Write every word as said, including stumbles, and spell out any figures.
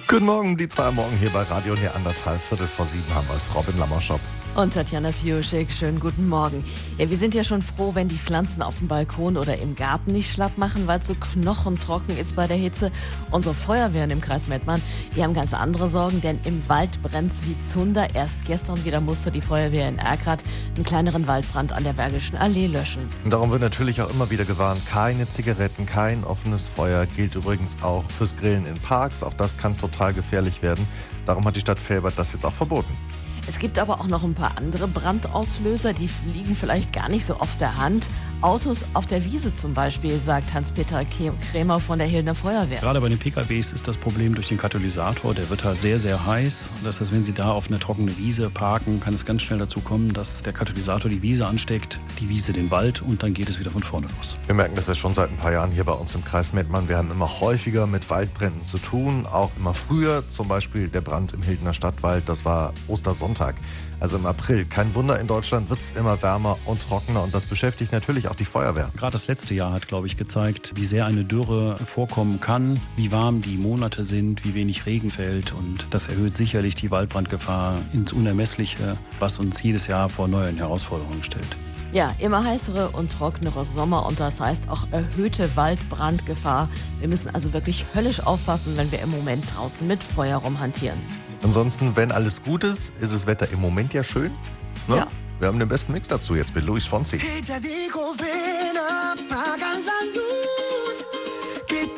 Guten Morgen, die zwei am Morgen hier bei Radio Neandertal. Viertel vor sieben haben wir es. Robin Lammerschop. Und Tatjana Piuschek, schönen guten Morgen. Ja, wir sind ja schon froh, wenn die Pflanzen auf dem Balkon oder im Garten nicht schlapp machen, weil es so knochentrocken ist bei der Hitze. Unsere Feuerwehren im Kreis Mettmann, die haben ganz andere Sorgen, denn im Wald brennt's wie Zunder. Erst gestern wieder musste die Feuerwehr in Erkrath einen kleineren Waldbrand an der Bergischen Allee löschen. Und darum wird natürlich auch immer wieder gewarnt, keine Zigaretten, kein offenes Feuer. Gilt übrigens auch fürs Grillen in Parks. Auch das kann total gefährlich werden. Darum hat die Stadt Velbert das jetzt auch verboten. Es gibt aber auch noch ein paar andere Brandauslöser, die liegen vielleicht gar nicht so auf der Hand. Autos auf der Wiese zum Beispiel, sagt Hans-Peter Krämer von der Hildener Feuerwehr. Gerade bei den P K Ws ist das Problem durch den Katalysator. Der wird halt sehr, sehr heiß. Das heißt, wenn Sie da auf eine trockene Wiese parken, kann es ganz schnell dazu kommen, dass der Katalysator die Wiese ansteckt, die Wiese den Wald und dann geht es wieder von vorne los. Wir merken das ja schon seit ein paar Jahren hier bei uns im Kreis Mettmann. Wir haben immer häufiger mit Waldbränden zu tun, auch immer früher. Zum Beispiel der Brand im Hildener Stadtwald, das war Ostersonntag. Also im April. Kein Wunder, in Deutschland wird es immer wärmer und trockener und das beschäftigt natürlich auch die Feuerwehr. Gerade das letzte Jahr hat, glaube ich, gezeigt, wie sehr eine Dürre vorkommen kann, wie warm die Monate sind, wie wenig Regen fällt und das erhöht sicherlich die Waldbrandgefahr ins Unermessliche, was uns jedes Jahr vor neuen Herausforderungen stellt. Ja, immer heißere und trockenere Sommer und das heißt auch erhöhte Waldbrandgefahr. Wir müssen also wirklich höllisch aufpassen, wenn wir im Moment draußen mit Feuer rumhantieren. Ansonsten, wenn alles gut ist, ist das Wetter im Moment ja schön. Ne? Ja. Wir haben den besten Mix dazu jetzt mit Luis Fonsi. Y te digo, ven, apaga la luz.